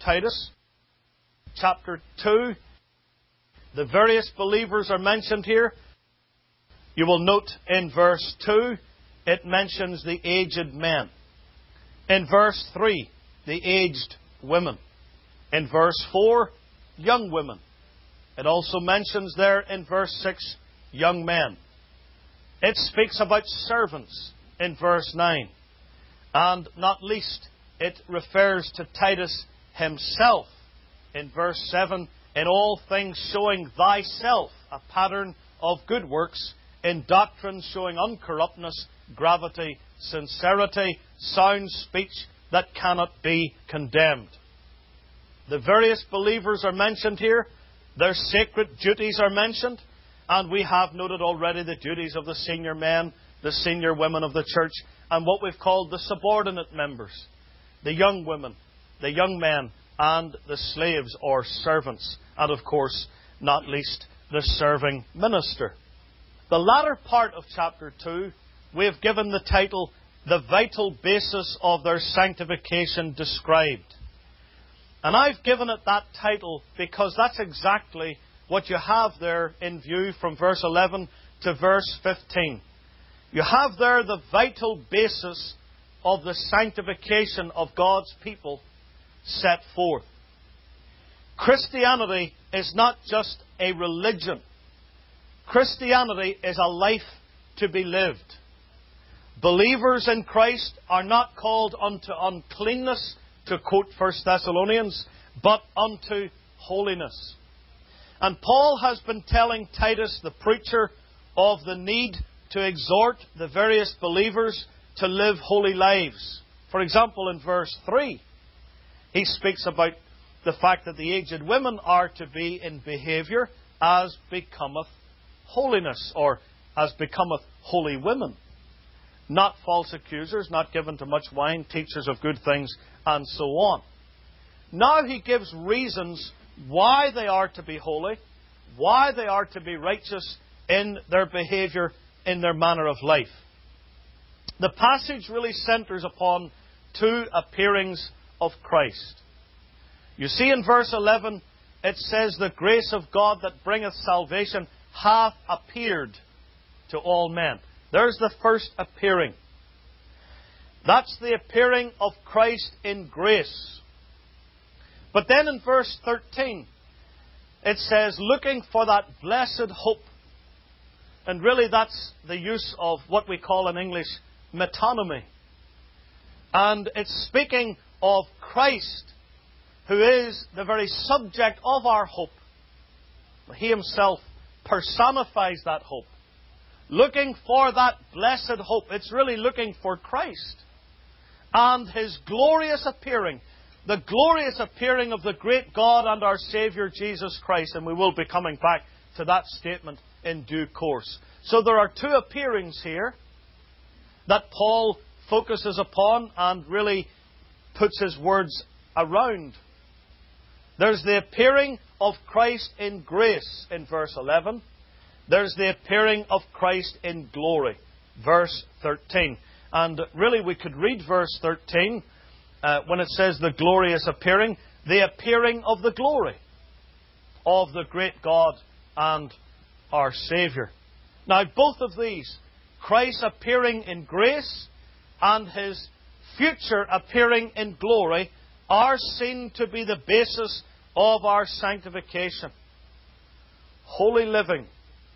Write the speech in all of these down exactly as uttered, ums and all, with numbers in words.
Titus, chapter two. The various believers are mentioned here. You will note in verse two, it mentions the aged men. In verse three, the aged women. In verse four, young women. It also mentions there in verse six, young men. It speaks about servants in verse nine. And not least, it refers to Titus himself in verse seven, in all things showing thyself a pattern of good works, in doctrine showing uncorruptness, gravity, sincerity, sound speech that cannot be condemned. The various believers are mentioned here. Their sacred duties are mentioned. And we have noted already the duties of the senior men, the senior women of the church, and what we've called the subordinate members, the young women, the young men, and the slaves or servants, and of course, not least, the serving minister. The latter part of chapter two, we have given the title, The Vital Basis of Their Sanctification Described. And I've given it that title because that's exactly what you have there in view from verse eleven to verse fifteen. You have there the vital basis of the sanctification of God's people set forth. Christianity is not just a religion. Christianity is a life to be lived. Believers in Christ are not called unto uncleanness, to quote First Thessalonians, but unto holiness. And Paul has been telling Titus, the preacher, of the need to exhort the various believers to live holy lives. For example, in verse three, he speaks about the fact that the aged women are to be in behaviour as becometh holiness, or as becometh holy women. Not false accusers, not given to much wine, teachers of good things, and so on. Now he gives reasons why they are to be holy, why they are to be righteous in their behaviour, in their manner of life. The passage really centres upon two appearings of Christ. You see in verse eleven, it says, the grace of God that bringeth salvation hath appeared to all men. There's the first appearing. That's the appearing of Christ in grace. But then in verse thirteen, it says, looking for that blessed hope. And really that's the use of what we call in English metonymy. And it's speaking of Christ, who is the very subject of our hope. He himself personifies that hope. Looking for that blessed hope. It's really looking for Christ. And His glorious appearing. The glorious appearing of the great God and our Saviour Jesus Christ. And we will be coming back to that statement in due course. So there are two appearings here that Paul focuses upon and really puts his words around. There's the appearing of Christ in grace in verse eleven. There's the appearing of Christ in glory, verse thirteen. And really we could read verse thirteen uh, when it says the glorious appearing, the appearing of the glory of the great God and our Saviour. Now both of these, Christ appearing in grace and His future appearing in glory, are seen to be the basis of our sanctification. Holy living,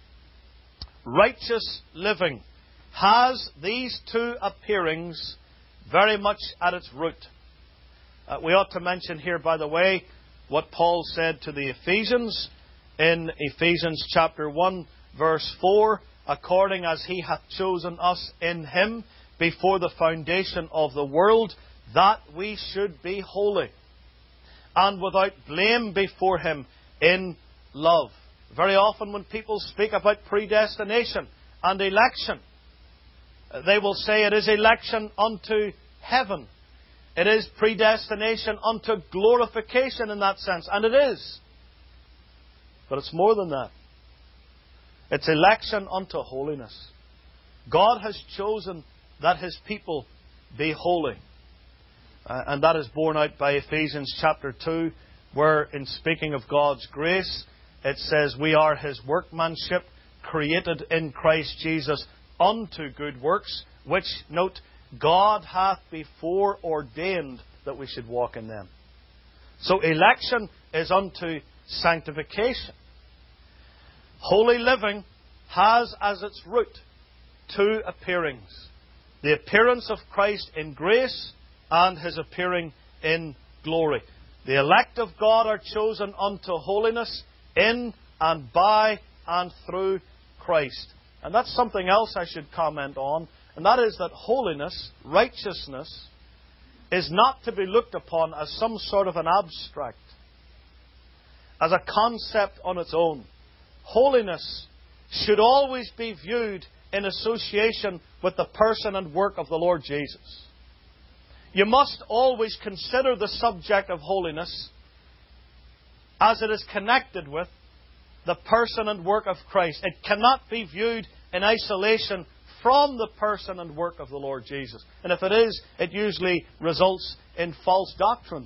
righteous living, has these two appearings very much at its root. Uh, we ought to mention here, by the way, what Paul said to the Ephesians in Ephesians chapter one, verse four, according as He hath chosen us in Him before the foundation of the world, that we should be holy and without blame before Him in love. Very often when people speak about predestination and election, they will say it is election unto heaven. It is predestination unto glorification in that sense. And it is. But it's more than that. It's election unto holiness. God has chosen that His people be holy. Uh, and that is borne out by Ephesians chapter two, where in speaking of God's grace, it says, we are His workmanship, created in Christ Jesus unto good works, which, note, God hath before ordained that we should walk in them. So election is unto sanctification. Holy living has as its root two appearings. The appearance of Christ in grace and His appearing in glory. The elect of God are chosen unto holiness in and by and through Christ. And that's something else I should comment on, and that is that holiness, righteousness, is not to be looked upon as some sort of an abstract, as a concept on its own. Holiness should always be viewed in association with the person and work of the Lord Jesus. You must always consider the subject of holiness as it is connected with the person and work of Christ. It cannot be viewed in isolation from the person and work of the Lord Jesus. And if it is, it usually results in false doctrine.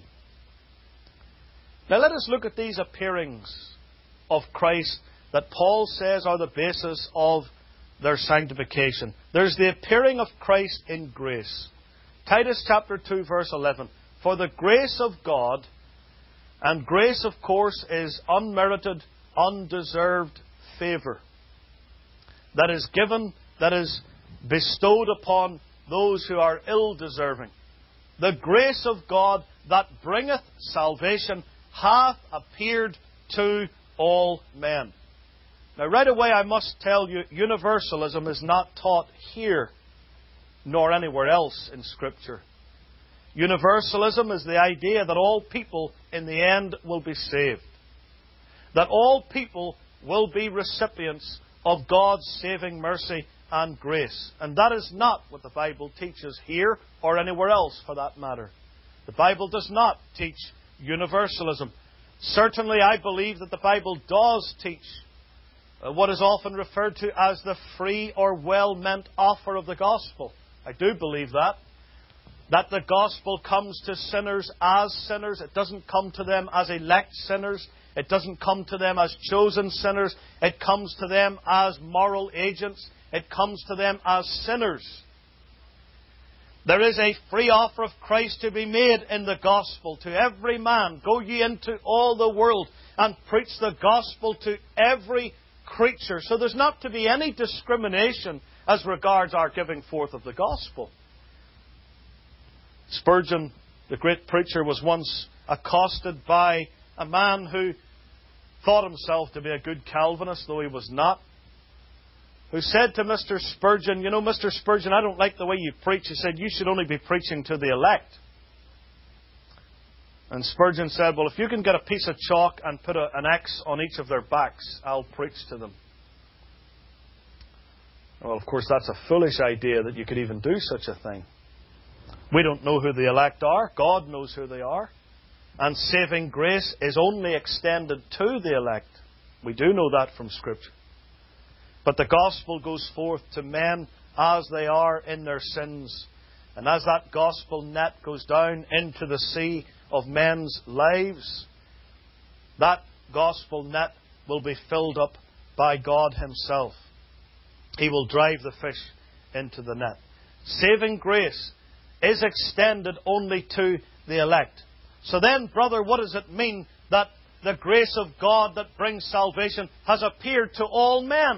Now let us look at these appearings of Christ that Paul says are the basis of their sanctification. There's the appearing of Christ in grace. Titus chapter two, verse eleven. For the grace of God, and grace, of course, is unmerited, undeserved favour that is given, that is bestowed upon those who are ill-deserving. The grace of God that bringeth salvation hath appeared to all men. Now, right away I must tell you, universalism is not taught here, nor anywhere else in Scripture. Universalism is the idea that all people in the end will be saved. That all people will be recipients of God's saving mercy and grace. And that is not what the Bible teaches here or anywhere else for that matter. The Bible does not teach universalism. Certainly I believe that the Bible does teach uh, what is often referred to as the free or well-meant offer of the gospel. I do believe that. That the gospel comes to sinners as sinners. It doesn't come to them as elect sinners. It doesn't come to them as chosen sinners. It comes to them as moral agents. It comes to them as sinners. There is a free offer of Christ to be made in the gospel to every man. Go ye into all the world and preach the gospel to every creature. So there's not to be any discrimination as regards our giving forth of the gospel. Spurgeon, the great preacher, was once accosted by a man who thought himself to be a good Calvinist, though he was not, who said to Mister Spurgeon, you know, Mister Spurgeon, I don't like the way you preach. He said, you should only be preaching to the elect. And Spurgeon said, well, if you can get a piece of chalk and put a, an X on each of their backs, I'll preach to them. Well, of course, that's a foolish idea that you could even do such a thing. We don't know who the elect are. God knows who they are. And saving grace is only extended to the elect. We do know that from Scripture. But the gospel goes forth to men as they are in their sins. And as that gospel net goes down into the sea of men's lives, that gospel net will be filled up by God Himself. He will drive the fish into the net. Saving grace is extended only to the elect. So then, brother, what does it mean that the grace of God that brings salvation has appeared to all men?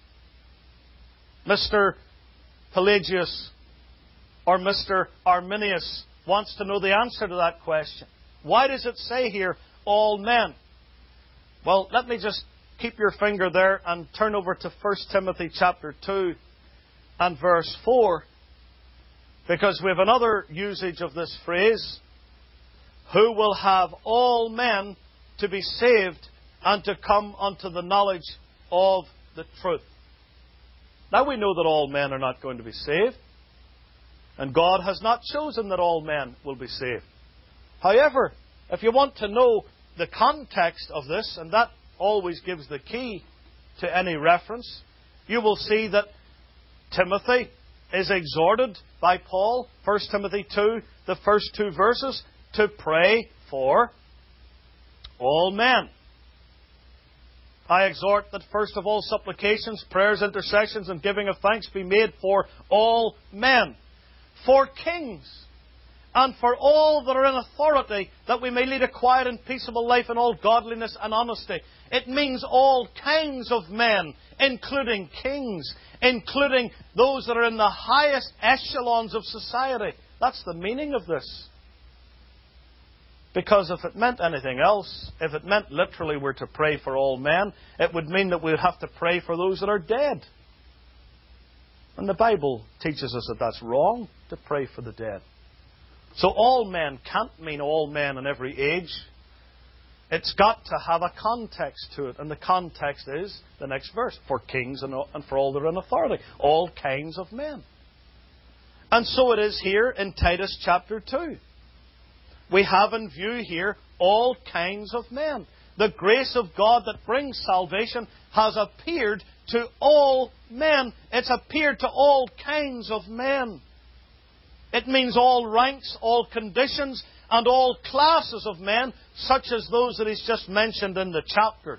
Mister Pelagius or Mister Arminius wants to know the answer to that question. Why does it say here, all men? Well, let me just keep your finger there and turn over to First Timothy chapter two and verse four. Because we have another usage of this phrase, who will have all men to be saved and to come unto the knowledge of the truth. Now we know that all men are not going to be saved. And God has not chosen that all men will be saved. However, if you want to know the context of this, and that always gives the key to any reference, you will see that Timothy is exhorted by Paul, First Timothy two, the first two verses, to pray for all men. I exhort that first of all supplications, prayers, intercessions, and giving of thanks be made for all men, for kings, and for all that are in authority, that we may lead a quiet and peaceable life in all godliness and honesty. It means all kinds of men, including kings, including those that are in the highest echelons of society. That's the meaning of this. Because if it meant anything else, if it meant literally we're to pray for all men, it would mean that we would have to pray for those that are dead. And the Bible teaches us that that's wrong, to pray for the dead. So all men can't mean all men in every age. It's got to have a context to it. And the context is the next verse. For kings and for all that are in authority. All kinds of men. And so it is here in Titus chapter two. We have in view here all kinds of men. The grace of God that brings salvation has appeared to all men. It's appeared to all kinds of men. It means all ranks, all conditions, and all classes of men, such as those that he's just mentioned in the chapter.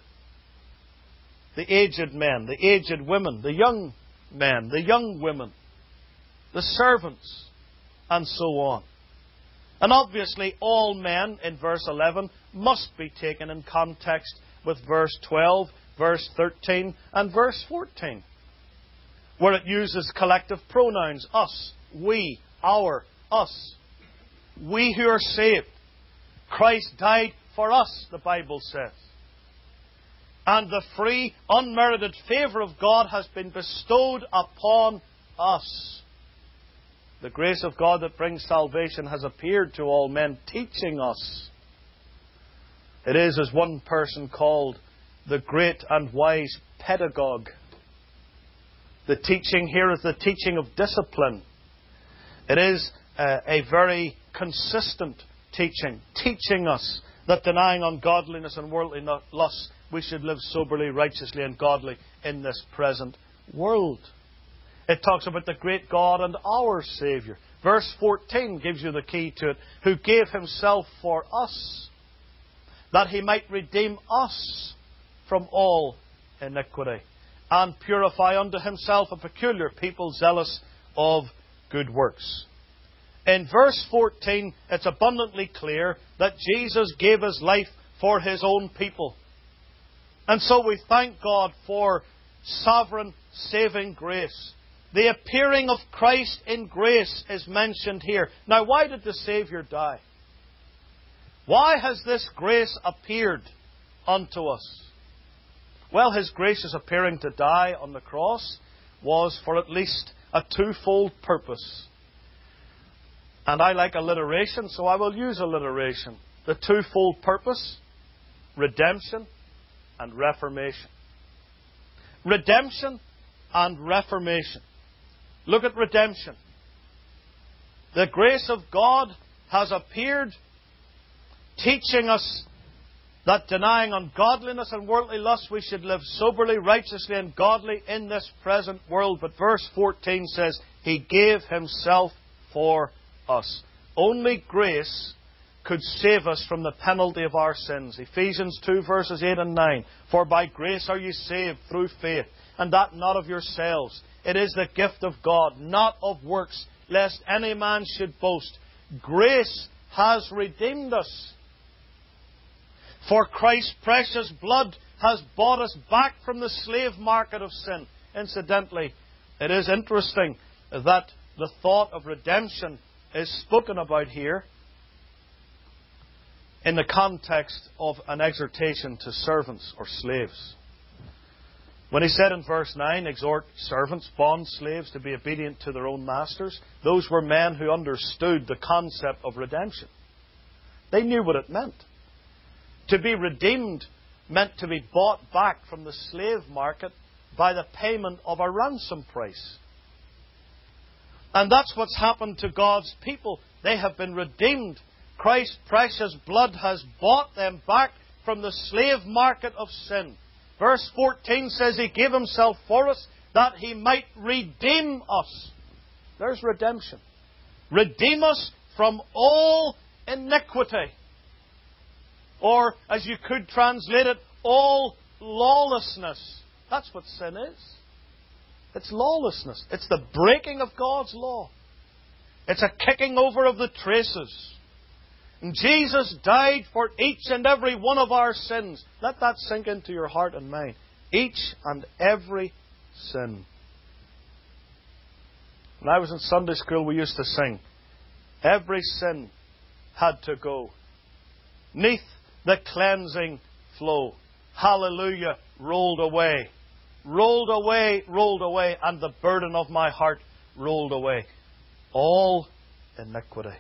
The aged men, the aged women, the young men, the young women, the servants, and so on. And obviously all men, in verse eleven, must be taken in context with verse twelve, verse thirteen, and verse fourteen, where it uses collective pronouns, us, we, our, us. We who are saved. Christ died for us, the Bible says. And the free, unmerited favour of God has been bestowed upon us. The grace of God that brings salvation has appeared to all men, teaching us. It is, as one person called, the great and wise pedagogue. The teaching here is the teaching of discipline. It is uh, a very consistent teaching, teaching us that denying ungodliness and worldly lusts, we should live soberly, righteously, and godly in this present world. It talks about the great God and our Saviour. Verse fourteen gives you the key to it. Who gave Himself for us, that He might redeem us from all iniquity, and purify unto Himself a peculiar people zealous of good works. In verse fourteen, it's abundantly clear that Jesus gave His life for His own people. And so we thank God for sovereign saving grace. The appearing of Christ in grace is mentioned here. Now, why did the Saviour die? Why has this grace appeared unto us? Well, His gracious appearing to die on the cross was for at least a twofold purpose. And I like alliteration, so I will use alliteration. The twofold purpose: redemption and reformation. Redemption and reformation. Look at redemption. The grace of God has appeared, teaching us that denying ungodliness and worldly lust, we should live soberly, righteously, and godly in this present world. But verse fourteen says, He gave Himself for us. Only grace could save us from the penalty of our sins. Ephesians two, verses eight and nine. For by grace are you saved through faith, and that not of yourselves. It is the gift of God, not of works, lest any man should boast. Grace has redeemed us. For Christ's precious blood has bought us back from the slave market of sin. Incidentally, it is interesting that the thought of redemption is spoken about here in the context of an exhortation to servants or slaves. When he said in verse nine, exhort servants, bond slaves, to be obedient to their own masters, those were men who understood the concept of redemption. They knew what it meant. To be redeemed meant to be bought back from the slave market by the payment of a ransom price. And that's what's happened to God's people. They have been redeemed. Christ's precious blood has bought them back from the slave market of sin. Verse fourteen says He gave Himself for us that He might redeem us. There's redemption. Redeem us from all iniquity. Or, as you could translate it, all lawlessness. That's what sin is. It's lawlessness. It's the breaking of God's law. It's a kicking over of the traces. And Jesus died for each and every one of our sins. Let that sink into your heart and mind. Each and every sin. When I was in Sunday school, we used to sing, every sin had to go. Neath the cleansing flow. Hallelujah, rolled away. Rolled away, rolled away, and the burden of my heart rolled away. All iniquity.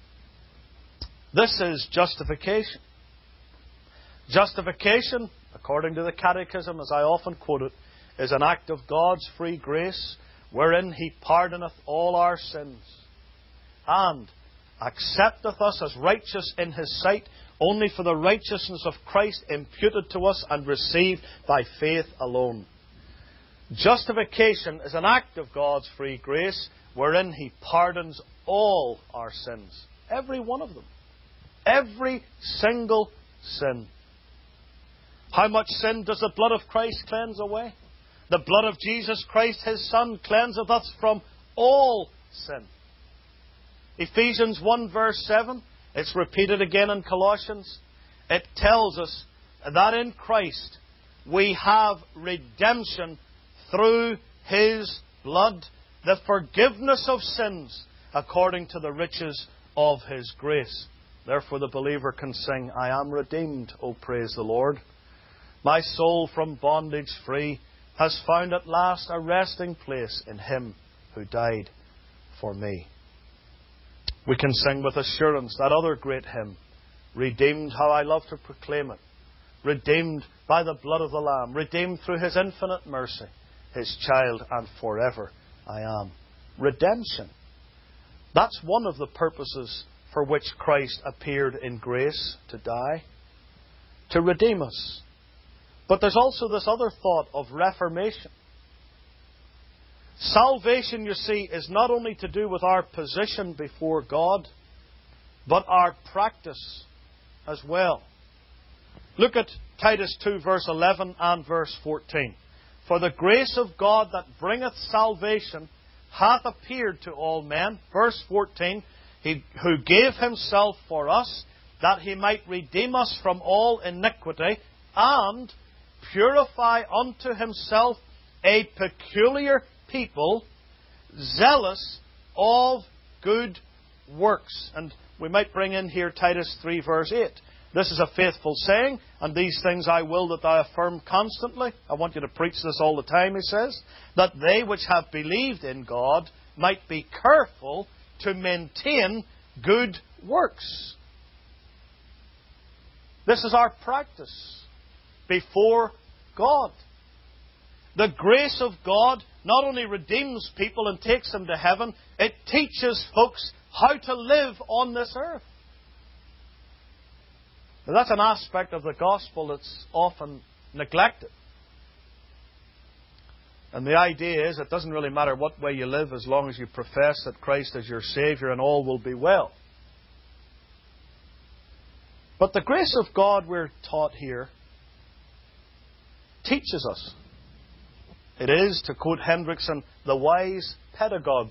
This is justification. Justification, according to the Catechism, as I often quote it, is an act of God's free grace, wherein He pardoneth all our sins, and accepteth us as righteous in His sight, only for the righteousness of Christ imputed to us and received by faith alone. Justification is an act of God's free grace, wherein He pardons all our sins. Every one of them. Every single sin. How much sin does the blood of Christ cleanse away? The blood of Jesus Christ, His Son, cleanseth us from all sin. Ephesians one verse seven, it's repeated again in Colossians. It tells us that in Christ we have redemption through His blood, the forgiveness of sins according to the riches of His grace. Therefore the believer can sing, I am redeemed, O praise the Lord. My soul from bondage free has found at last a resting place in Him who died for me. We can sing with assurance that other great hymn, redeemed, how I love to proclaim it. Redeemed by the blood of the Lamb, redeemed through His infinite mercy, His child, and forever I am. Redemption. That's one of the purposes for which Christ appeared in grace to die, to redeem us. But there's also this other thought of reformation. Salvation, you see, is not only to do with our position before God, but our practice as well. Look at Titus two, verse eleven and verse fourteen. For the grace of God that bringeth salvation hath appeared to all men. Verse fourteen. He who gave Himself for us, that He might redeem us from all iniquity, and purify unto Himself a peculiar people, zealous of good works. And we might bring in here Titus three, verse eight. This is a faithful saying, and these things I will that thou affirm constantly. I want you to preach this all the time, he says, that they which have believed in God might be careful to maintain good works. This is our practice before God. The grace of God not only redeems people and takes them to heaven, it teaches folks how to live on this earth. Now, that's an aspect of the gospel that's often neglected. And the idea is it doesn't really matter what way you live as long as you profess that Christ is your Saviour and all will be well. But the grace of God, we're taught here, teaches us. It is, to quote Hendrickson, the wise pedagogue.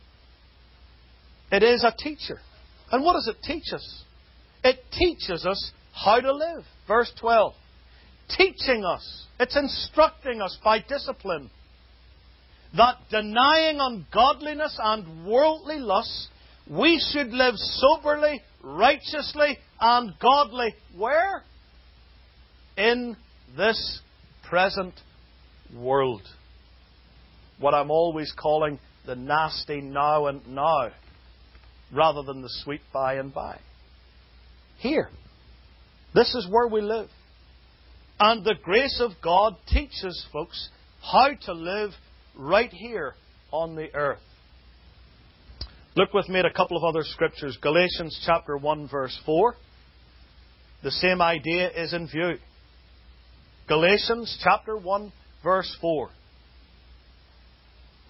It is a teacher. And what does it teach us? It teaches us how to live. Verse twelve. Teaching us. It's instructing us by discipline that denying ungodliness and worldly lusts, we should live soberly, righteously, and godly. Where? In this present world. What I'm always calling the nasty now and now, rather than the sweet by and by. Here. This is where we live. And the grace of God teaches folks how to live right here on the earth. Look with me at a couple of other scriptures. Galatians chapter one, verse four. The same idea is in view. Galatians chapter one, verse four.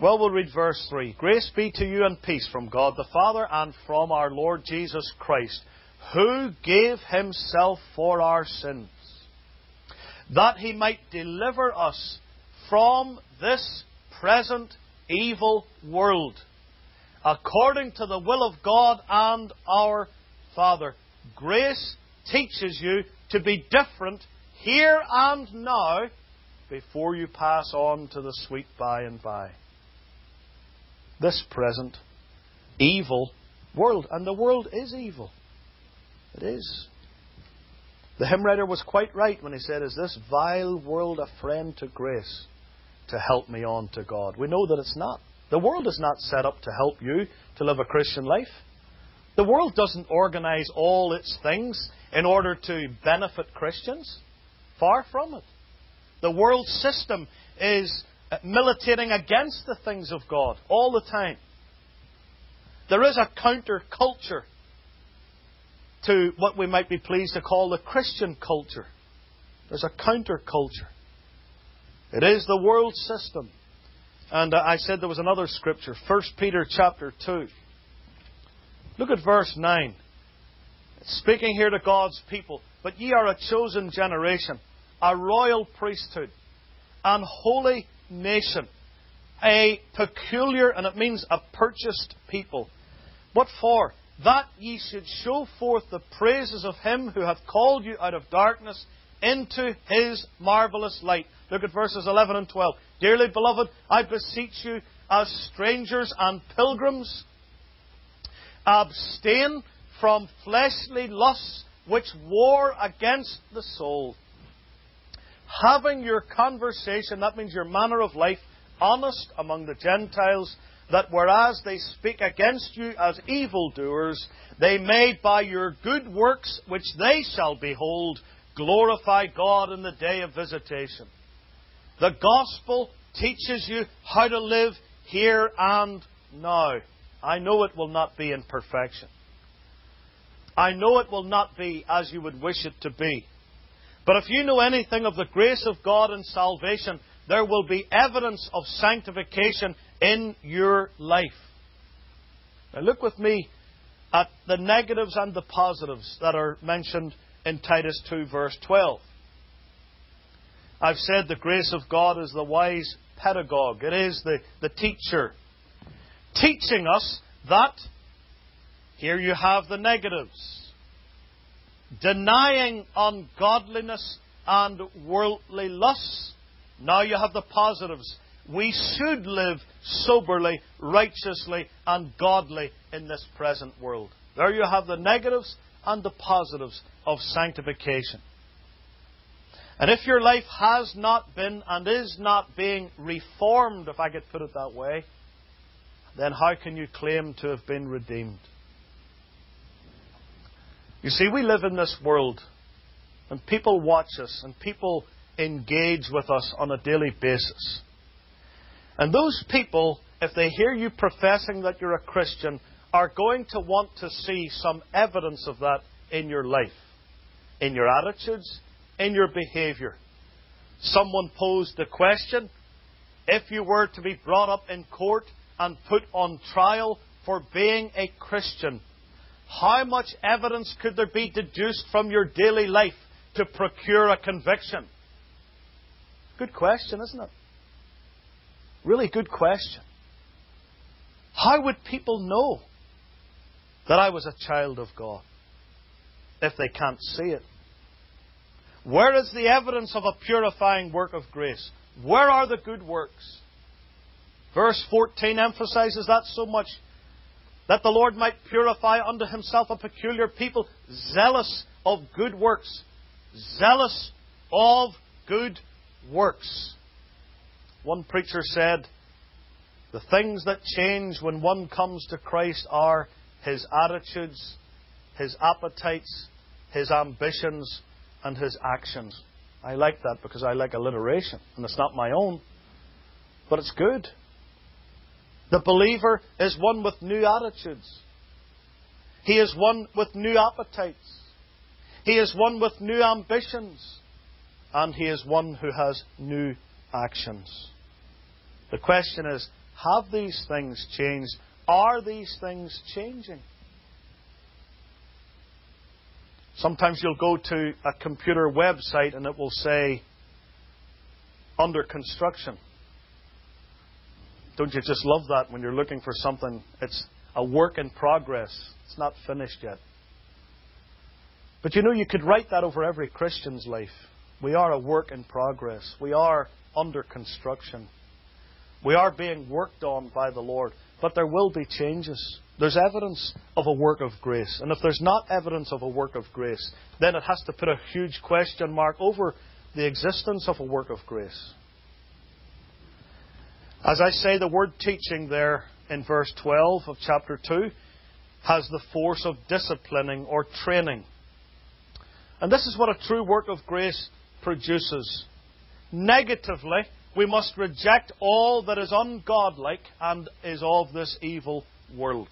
Well, we'll read verse three. Grace be to you and peace from God the Father and from our Lord Jesus Christ, who gave himself for our sins, that he might deliver us from this present evil world, according to the will of God and our Father. Grace teaches you to be different here and now before you pass on to the sweet by and by. This present evil world. And the world is evil. It is. The hymn writer was quite right when he said, "Is this vile world a friend to grace to help me on to God?" We know that it's not. The world is not set up to help you to live a Christian life. The world doesn't organise all its things in order to benefit Christians. Far from it. The world system is militating against the things of God all the time. There is a counter-culture to what we might be pleased to call the Christian culture. There's a counter-culture. It is the world system. And uh, I said there was another scripture, First Peter chapter two. Look at verse nine. It's speaking here to God's people. But ye are a chosen generation, a royal priesthood, an holy nation, a peculiar, and it means a purchased people. What for? That ye should show forth the praises of him who hath called you out of darkness into his marvellous light. Look at verses eleven and twelve. Dearly beloved, I beseech you, as strangers and pilgrims, abstain from fleshly lusts which war against the soul. Having your conversation, that means your manner of life, honest among the Gentiles, that whereas they speak against you as evildoers, they may by your good works, which they shall behold, glorify God in the day of visitation. The gospel teaches you how to live here and now. I know it will not be in perfection. I know it will not be as you would wish it to be. But if you know anything of the grace of God and salvation, there will be evidence of sanctification in your life. Now look with me at the negatives and the positives that are mentioned in Titus two verse twelve. I've said the grace of God is the wise pedagogue. It is the, the teacher. Teaching us that, here you have the negatives. Denying ungodliness and worldly lusts. Now you have the positives. We should live soberly, righteously, and godly in this present world. There you have the negatives and the positives of sanctification. And if your life has not been and is not being reformed, if I could put it that way, then how can you claim to have been redeemed? You see, we live in this world, and people watch us, and people engage with us on a daily basis. And those people, if they hear you professing that you're a Christian, are going to want to see some evidence of that in your life, in your attitudes, in your behaviour. Someone posed the question, if you were to be brought up in court and put on trial for being a Christian, how much evidence could there be deduced from your daily life to procure a conviction? Good question, isn't it? Really good question. How would people know that I was a child of God if they can't see it? Where is the evidence of a purifying work of grace? Where are the good works? Verse fourteen emphasizes that so much. That the Lord might purify unto himself a peculiar people, zealous of good works. Zealous of good works. One preacher said, the things that change when one comes to Christ are his attitudes, his appetites, his ambitions, and his actions. I like that because I like alliteration, and it's not my own, but it's good. The believer is one with new attitudes. He is one with new appetites. He is one with new ambitions. And he is one who has new actions. The question is, Have these things changed? Are these things changing? Sometimes you'll go to a computer website and it will say, under construction. Don't you just love that when you're looking for something? It's a work in progress. It's not finished yet. But you know, you could write that over every Christian's life. We are a work in progress. We are under construction. We are being worked on by the Lord. But there will be changes. There's evidence of a work of grace. And if there's not evidence of a work of grace, then it has to put a huge question mark over the existence of a work of grace. As I say, the word teaching there in verse twelve of chapter two has the force of disciplining or training. And this is what a true work of grace produces. Negatively, we must reject all that is ungodlike and is of this evil world.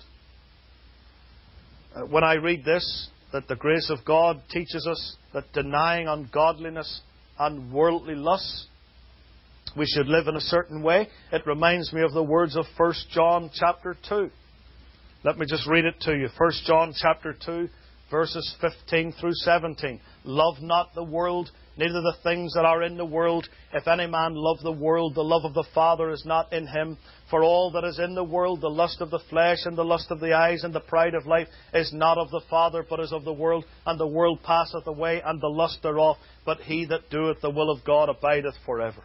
Uh, when I read this, that the grace of God teaches us that denying ungodliness and worldly lusts, we should live in a certain way. It reminds me of the words of First John chapter two. Let me just read it to you. First John chapter two, verses fifteen through seventeen. Love not the world, neither the things that are in the world. If any man love the world, the love of the Father is not in him. For all that is in the world, the lust of the flesh and the lust of the eyes and the pride of life, is not of the Father, but is of the world. And the world passeth away, and the lust thereof. But he that doeth the will of God abideth forever.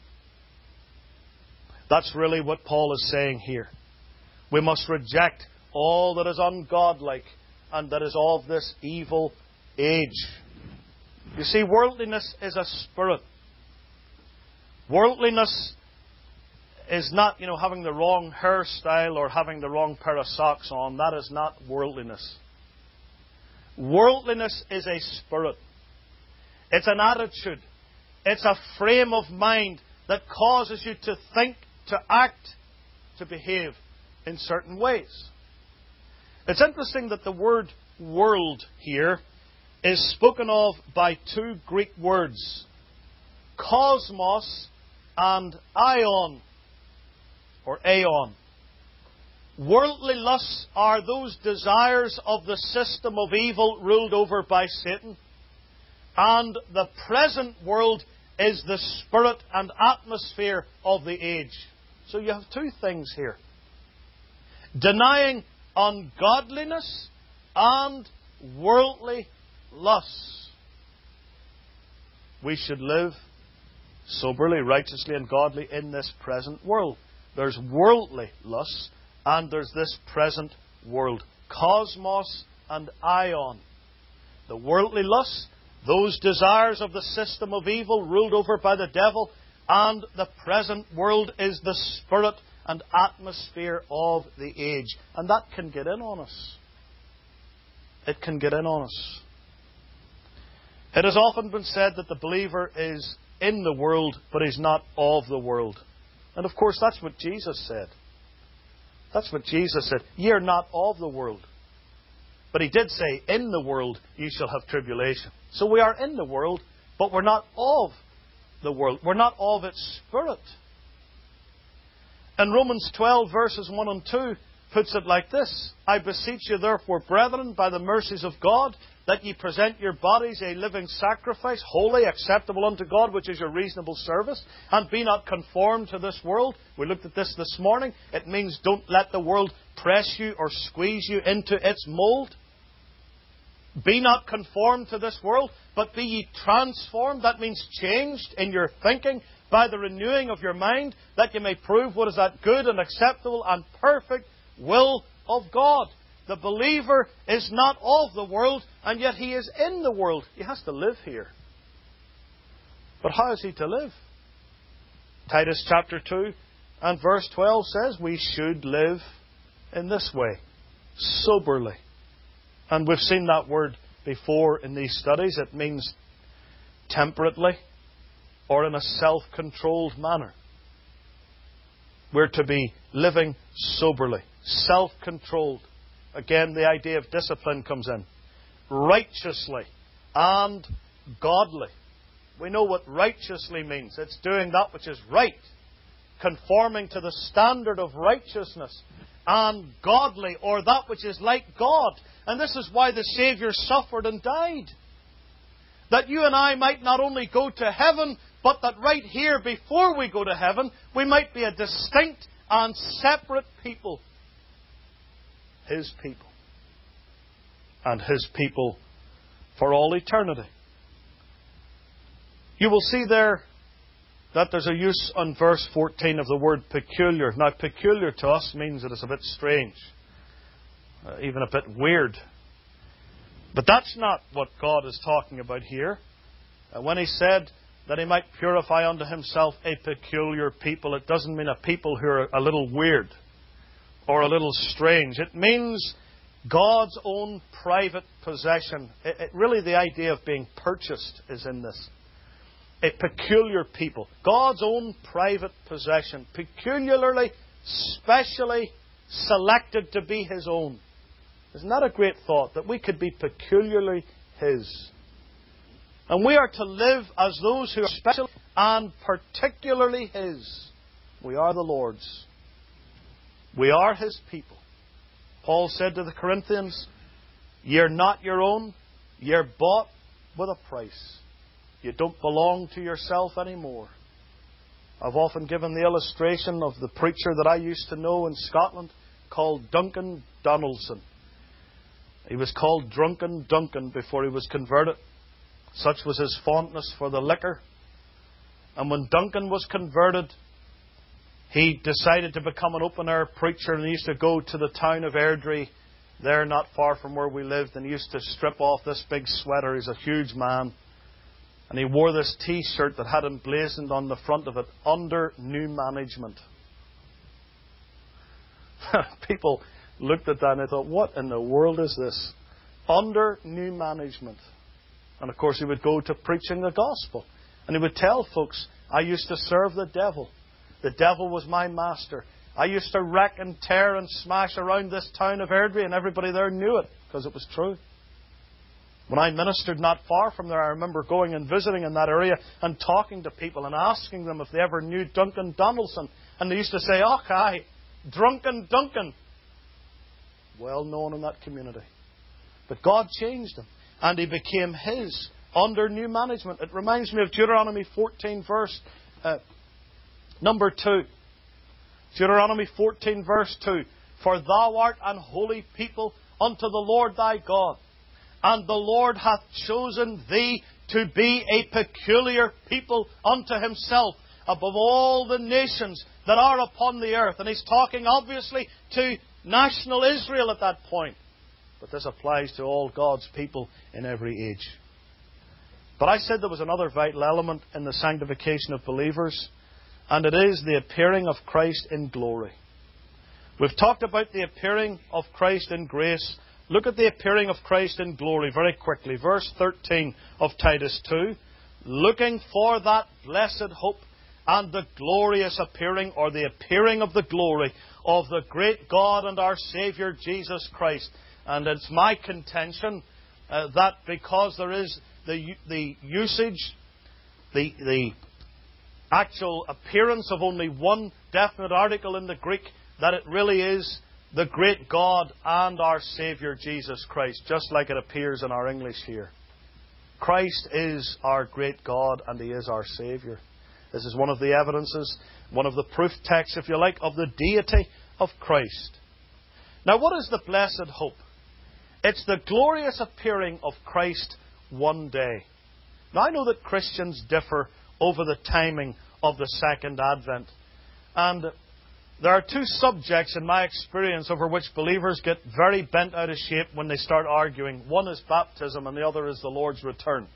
That's really what Paul is saying here. We must reject all that is ungodlike and that is of this evil age. You see, worldliness is a spirit. Worldliness is not, you know, having the wrong hairstyle or having the wrong pair of socks on. That is not worldliness. Worldliness is a spirit. It's an attitude. It's a frame of mind that causes you to think, to act, to behave in certain ways. It's interesting that the word world here is spoken of by two Greek words, cosmos and aion, or aeon. Worldly lusts are those desires of the system of evil ruled over by Satan, and the present world is the spirit and atmosphere of the age. So you have two things here. Denying ungodliness and worldly lusts. We should live soberly, righteously, and godly in this present world. There's worldly lusts and there's this present world. Cosmos and aion. The worldly lusts, those desires of the system of evil ruled over by the devil, and the present world is the spirit and atmosphere of the age. And that can get in on us. It can get in on us. It has often been said that the believer is in the world, but he's not of the world. And of course, that's what Jesus said. That's what Jesus said. Ye are not of the world. But he did say, in the world ye shall have tribulation. So we are in the world, but we're not of the world. We're not of its spirit. And Romans twelve, verses one and two, puts it like this. I beseech you therefore, brethren, by the mercies of God, that ye present your bodies a living sacrifice, holy, acceptable unto God, which is your reasonable service, and be not conformed to this world. We looked at this this morning. It means don't let the world press you or squeeze you into its mold. Be not conformed to this world, but be ye transformed. That means changed in your thinking by the renewing of your mind, that you may prove what is that good and acceptable and perfect will of God. The believer is not of the world, and yet he is in the world. He has to live here. But how is he to live? Titus chapter two and verse twelve says we should live in this way, soberly. And we've seen that word before in these studies. It means temperately or in a self-controlled manner. We're to be living soberly, self-controlled. Again, the idea of discipline comes in. Righteously and godly. We know what righteously means. It's doing that which is right. conforming to the standard of righteousness and godly, or that which is like God. And this is why the Saviour suffered and died. That you and I might not only go to heaven, but that right here, before we go to heaven, we might be a distinct and separate people. His people. And His people for all eternity. You will see there that there's a use on verse fourteen of the word peculiar. Now, peculiar to us means that it's a bit strange, uh, even a bit weird. But that's not what God is talking about here. Uh, when He said that He might purify unto Himself a peculiar people, it doesn't mean a people who are a little weird or a little strange. It means God's own private possession. It, it, really, the idea of being purchased is in this. A peculiar people. God's own private possession. Peculiarly, specially selected to be His own. Isn't that a great thought? That we could be peculiarly His. And we are to live as those who are special and particularly His. We are the Lord's. We are His people. Paul said to the Corinthians, "You're not your own. You're bought with a price. You don't belong to yourself anymore." I've often given the illustration of the preacher that I used to know in Scotland called Duncan Donaldson. He was called Drunken Duncan before he was converted. Such was his fondness for the liquor. And when Duncan was converted, he decided to become an open-air preacher, and he used to go to the town of Airdrie, there not far from where we lived, and he used to strip off this big sweater. He's a huge man. And he wore this T-shirt that had emblazoned on the front of it, "Under New Management." People looked at that and they thought, what in the world is this? Under New Management. And of course he would go to preaching the gospel. And he would tell folks, "I used to serve the devil. The devil was my master. I used to wreck and tear and smash around this town of Airdrie, and everybody there knew it because it was true." When I ministered not far from there, I remember going and visiting in that area and talking to people and asking them if they ever knew Duncan Donaldson. And they used to say, "Oh, aye, Drunken Duncan." Well known in that community. But God changed him. And he became His under new management. It reminds me of Deuteronomy fourteen, verse uh, number two. Deuteronomy fourteen, verse two. "For thou art an holy people unto the Lord thy God. And the Lord hath chosen thee to be a peculiar people unto Himself above all the nations that are upon the earth." And He's talking obviously to national Israel at that point. But this applies to all God's people in every age. But I said there was another vital element in the sanctification of believers, and it is the appearing of Christ in glory. We've talked about the appearing of Christ in grace. Look at the appearing of Christ in glory very quickly. Verse thirteen of Titus two. "Looking for that blessed hope and the glorious appearing," or the appearing of the glory, "of the great God and our Saviour Jesus Christ." And it's my contention uh, that because there is the, the usage, the, the actual appearance of only one definite article in the Greek, that it really is the great God and our Saviour Jesus Christ, just like it appears in our English here. Christ is our great God and He is our Saviour. This is one of the evidences, one of the proof texts, if you like, of the deity of Christ. Now, what is the blessed hope? It's the glorious appearing of Christ one day. Now, I know that Christians differ over the timing of the second advent. And there are two subjects in my experience over which believers get very bent out of shape when they start arguing. One is baptism and the other is the Lord's return.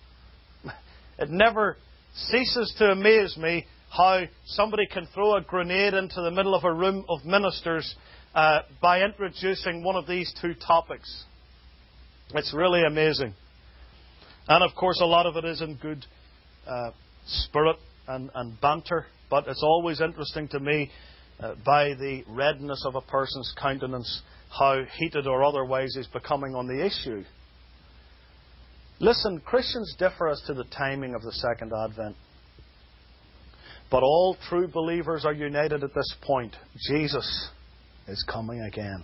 It never ceases to amaze me how somebody can throw a grenade into the middle of a room of ministers uh, by introducing one of these two topics. It's really amazing. And of course a lot of it is in good uh, spirit and, and banter, but it's always interesting to me Uh, by the redness of a person's countenance, how heated or otherwise he's becoming on the issue. Listen, Christians differ as to the timing of the second advent. But all true believers are united at this point. Jesus is coming again.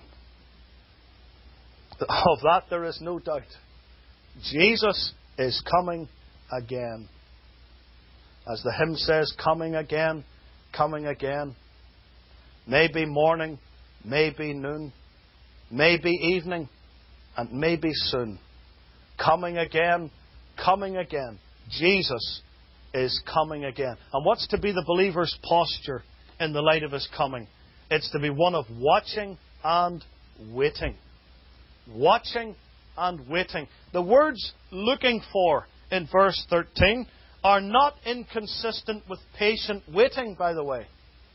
Of that there is no doubt. Jesus is coming again. As the hymn says, coming again, coming again. Maybe morning, maybe noon, maybe evening, and maybe soon. Coming again, coming again. Jesus is coming again. And what's to be the believer's posture in the light of His coming? It's to be one of watching and waiting. Watching and waiting. The words looking for in verse thirteen are not inconsistent with patient waiting, by the way.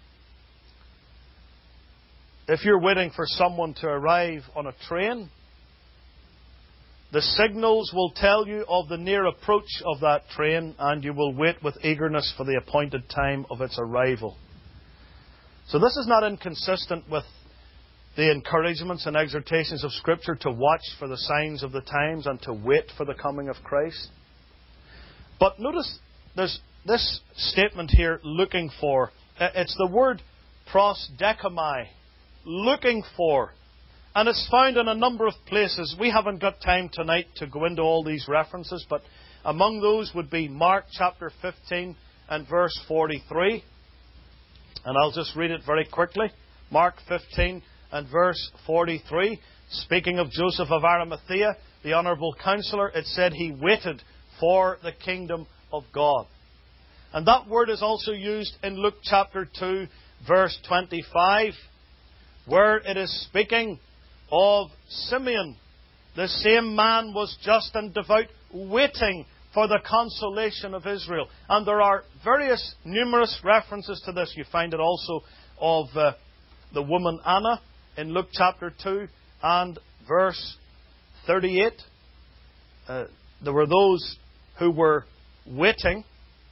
If you're waiting for someone to arrive on a train, the signals will tell you of the near approach of that train, and you will wait with eagerness for the appointed time of its arrival. So this is not inconsistent with the encouragements and exhortations of Scripture to watch for the signs of the times and to wait for the coming of Christ. But notice there's this statement here, looking for. It's the word prosdechomai, looking for. And it's found in a number of places. We haven't got time tonight to go into all these references, but among those would be Mark chapter fifteen and verse forty-three. And I'll just read it very quickly. Mark fifteen and verse forty-three. Speaking of Joseph of Arimathea, the honourable counsellor, it said he waited for the kingdom of God. And that word is also used in Luke chapter two, verse twenty-five, where it is speaking of Simeon. The same man was just and devout, waiting for the consolation of Israel. And there are various, numerous references to this. You find it also of uh, the woman Anna in Luke chapter two and verse thirty-eight. Uh, there were those who were waiting,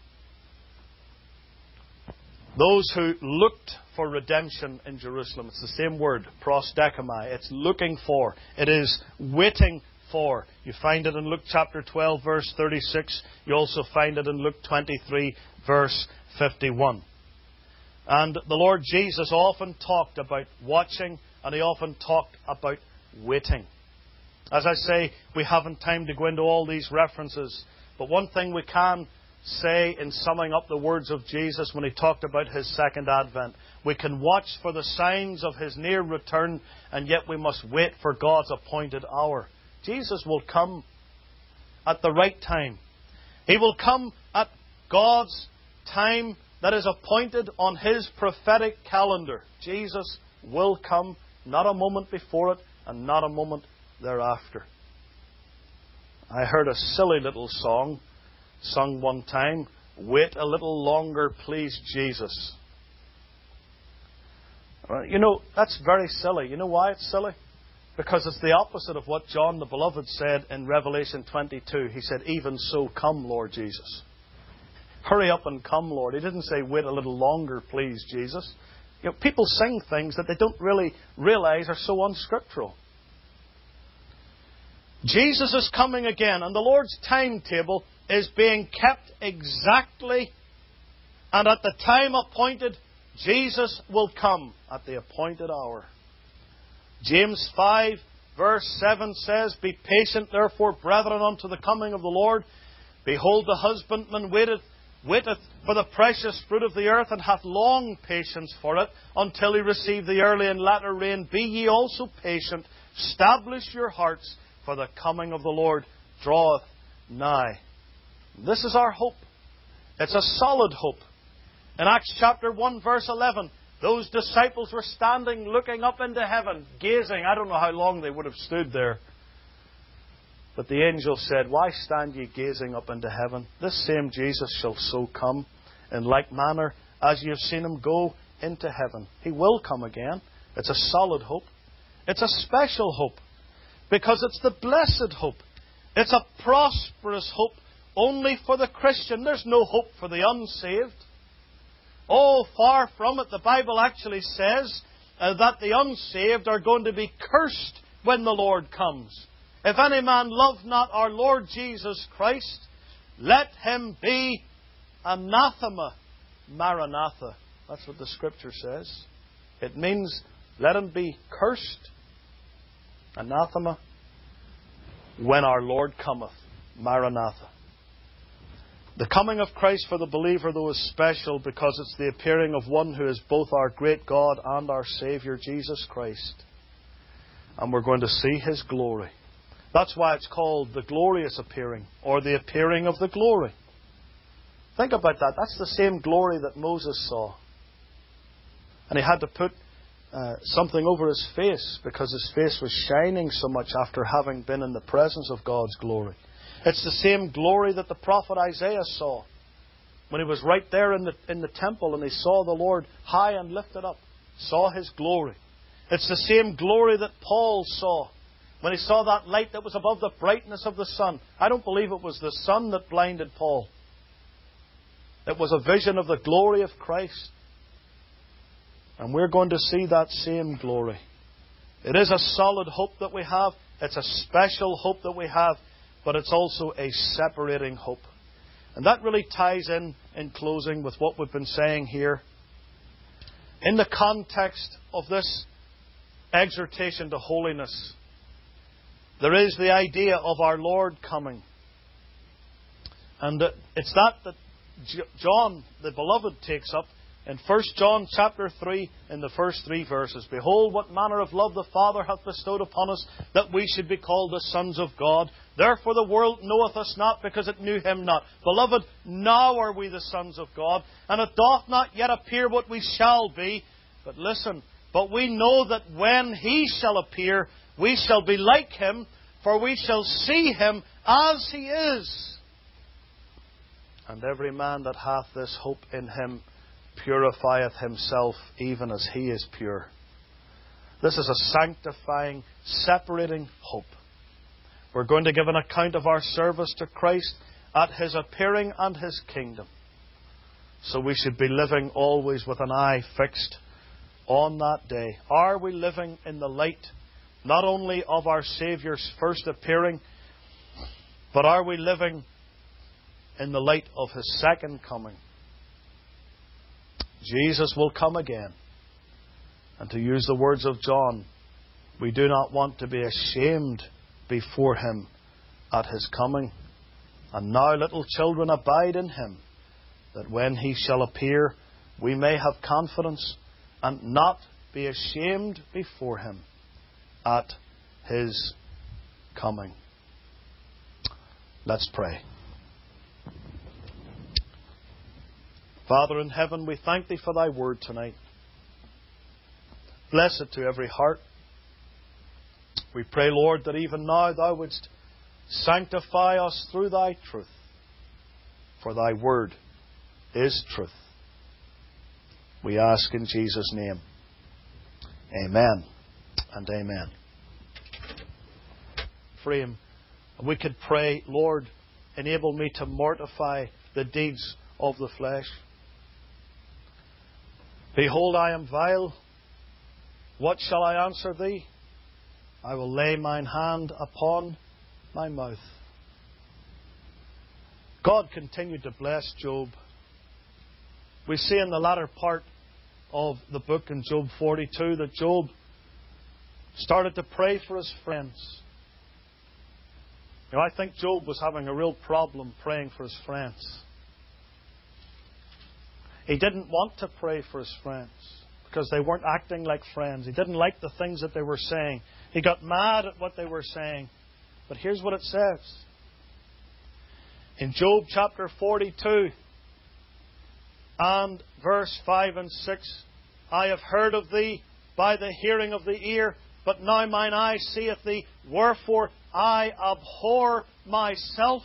those who looked for redemption in Jerusalem. It's the same word, prosdechomai. It's looking for. It is waiting for. You find it in Luke chapter twelve, verse thirty-six. You also find it in Luke twenty-three, verse fifty-one. And the Lord Jesus often talked about watching, and He often talked about waiting. As I say, we haven't time to go into all these references, but one thing we can say in summing up the words of Jesus when He talked about His second advent: we can watch for the signs of His near return, and yet we must wait for God's appointed hour. Jesus will come at the right time. He will come at God's time that is appointed on His prophetic calendar. Jesus will come, not a moment before it and not a moment thereafter. I heard a silly little song sung one time, "Wait a little longer, please Jesus." You know, that's very silly. You know why it's silly? Because it's the opposite of what John the Beloved said in Revelation twenty-two. He said, "Even so, come, Lord Jesus." Hurry up and come, Lord. He didn't say, "Wait a little longer, please, Jesus." You know, people sing things that they don't really realize are so unscriptural. Jesus is coming again, and the Lord's timetable is being kept exactly, and at the time appointed, Jesus will come at the appointed hour. James five, verse seven says, "Be patient, therefore, brethren, unto the coming of the Lord. Behold, the husbandman waiteth, waiteth for the precious fruit of the earth, and hath long patience for it, until he receive the early and latter rain. Be ye also patient, establish your hearts, for the coming of the Lord draweth nigh." This is our hope. It's a solid hope. In Acts chapter one, verse eleven, those disciples were standing looking up into heaven, gazing. I don't know how long they would have stood there. But the angel said, "Why stand ye gazing up into heaven? This same Jesus shall so come in like manner as ye have seen Him go into heaven." He will come again. It's a solid hope. It's a special hope, because it's the blessed hope. It's a prosperous hope only for the Christian. There's no hope for the unsaved. Oh, far from it. The Bible actually says uh, that the unsaved are going to be cursed when the Lord comes. "If any man love not our Lord Jesus Christ, let him be anathema." Maranatha. That's what the Scripture says. It means, let him be cursed, anathema, when our Lord cometh. Maranatha. The coming of Christ for the believer, though, is special because it's the appearing of one who is both our great God and our Saviour, Jesus Christ. And we're going to see His glory. That's why it's called the glorious appearing, or the appearing of the glory. Think about that. That's the same glory that Moses saw. And he had to put uh, something over his face because his face was shining so much after having been in the presence of God's glory. It's the same glory that the prophet Isaiah saw when he was right there in the, in the temple and he saw the Lord high and lifted up. Saw His glory. It's the same glory that Paul saw when he saw that light that was above the brightness of the sun. I don't believe it was the sun that blinded Paul. It was a vision of the glory of Christ. And we're going to see that same glory. It is a solid hope that we have. It's a special hope that we have. But it's also a separating hope. And that really ties in, in closing, with what we've been saying here. In the context of this exhortation to holiness, there is the idea of our Lord coming. And it's that that John, the beloved, takes up in First John chapter three, in the first three verses. Behold, what manner of love the Father hath bestowed upon us, that we should be called the sons of God. Therefore the world knoweth us not, because it knew Him not. Beloved, now are we the sons of God, and it doth not yet appear what we shall be. But listen, but we know that when He shall appear, we shall be like Him, for we shall see Him as He is. And every man that hath this hope in Him purifieth himself, even as He is pure. This is a sanctifying, separating hope. We're going to give an account of our service to Christ at His appearing and His kingdom. So we should be living always with an eye fixed on that day. Are we living in the light not only of our Saviour's first appearing, but are we living in the light of His second coming? Jesus will come again. And to use the words of John, we do not want to be ashamed before Him at His coming. And now, little children, abide in Him, that when He shall appear, we may have confidence and not be ashamed before Him at His coming. Let's pray. Father in heaven, we thank Thee for Thy word tonight. Bless it to every heart. We pray, Lord, that even now Thou wouldst sanctify us through Thy truth. For Thy word is truth. We ask in Jesus' name. Amen and amen. Frame, we could pray, Lord, enable me to mortify the deeds of the flesh. Behold, I am vile. What shall I answer Thee? I will lay mine hand upon my mouth. God continued to bless Job. We see in the latter part of the book in Job forty-two that Job started to pray for his friends. Now, I think Job was having a real problem praying for his friends. He didn't want to pray for his friends because they weren't acting like friends. He didn't like the things that they were saying. He got mad at what they were saying. But here's what it says. In Job chapter forty-two and verse five and six, I have heard of Thee by the hearing of the ear, but now mine eye seeth Thee. Wherefore I abhor myself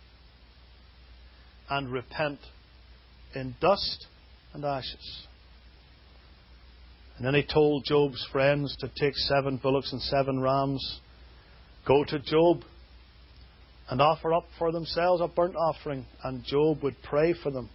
and repent in dust and ashes. And then he told Job's friends to take seven bullocks and seven rams, go to Job and offer up for themselves a burnt offering, and Job would pray for them.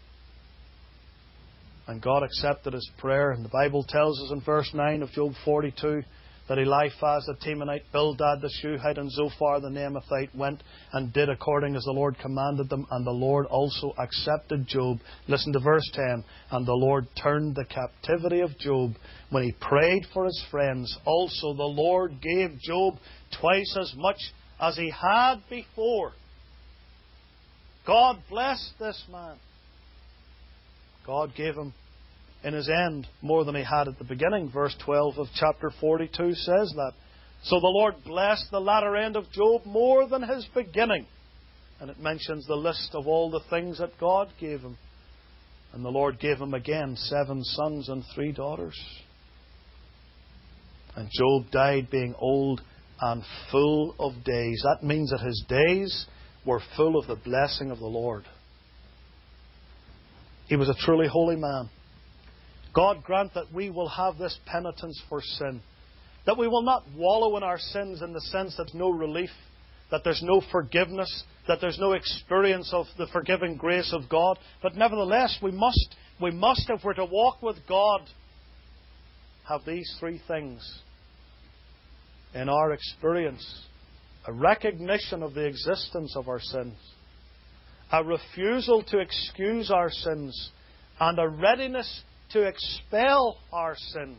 And God accepted his prayer. And the Bible tells us in verse nine of Job forty-two that Eliphaz the Temanite, Bildad the Shuhite, and Zophar the Naamathite went and did according as the Lord commanded them, and the Lord also accepted Job. Listen to verse ten. And the Lord turned the captivity of Job when he prayed for his friends. Also the Lord gave Job twice as much as he had before. God blessed this man. God gave him in his end more than he had at the beginning. Verse twelve of chapter forty-two says that. So the Lord blessed the latter end of Job more than his beginning. And it mentions the list of all the things that God gave him. And the Lord gave him again seven sons and three daughters. And Job died being old and full of days. That means that his days were full of the blessing of the Lord. He was a truly holy man. God grant that we will have this penitence for sin. That we will not wallow in our sins in the sense that there's no relief, that there's no forgiveness, that there's no experience of the forgiving grace of God. But nevertheless, we must, we must, if we're to walk with God, have these three things in our experience. A recognition of the existence of our sins, a refusal to excuse our sins, and a readiness to expel our sins.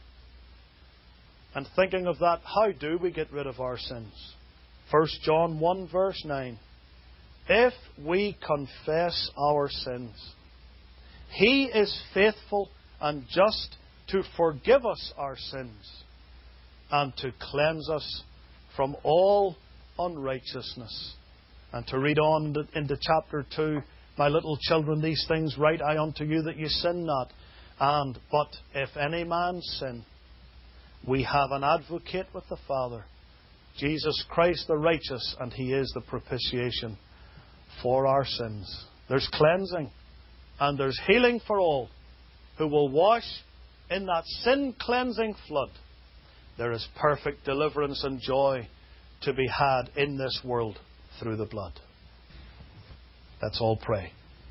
And thinking of that, how do we get rid of our sins? First John one verse nine. If we confess our sins, He is faithful and just to forgive us our sins and to cleanse us from all unrighteousness. And to read on into chapter two, my little children, these things write I unto you that you sin not. And, but if any man sin, we have an advocate with the Father, Jesus Christ the righteous, and He is the propitiation for our sins. There's cleansing and there's healing for all who will wash in that sin-cleansing flood. There is perfect deliverance and joy to be had in this world through the blood. Let's all pray.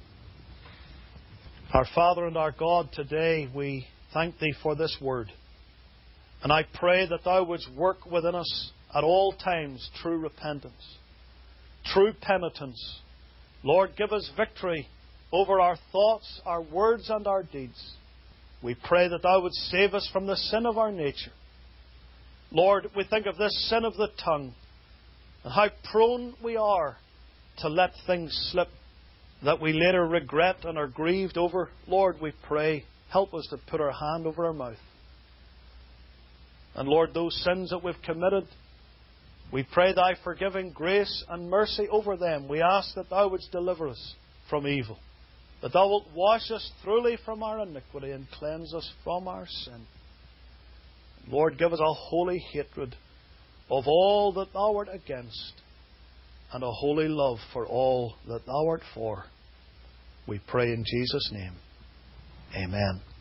Our Father and our God, today we thank Thee for this word. And I pray that Thou wouldst work within us at all times true repentance, true penitence. Lord, give us victory over our thoughts, our words and our deeds. We pray that Thou wouldst save us from the sin of our nature. Lord, we think of this sin of the tongue and how prone we are to let things slip that we later regret and are grieved over. Lord, we pray, help us to put our hand over our mouth. And Lord, those sins that we've committed, we pray Thy forgiving grace and mercy over them. We ask that Thou wouldst deliver us from evil, that Thou wilt wash us thoroughly from our iniquity and cleanse us from our sin. Lord, give us a holy hatred of all that Thou art against, and a holy love for all that Thou art for. We pray in Jesus' name. Amen.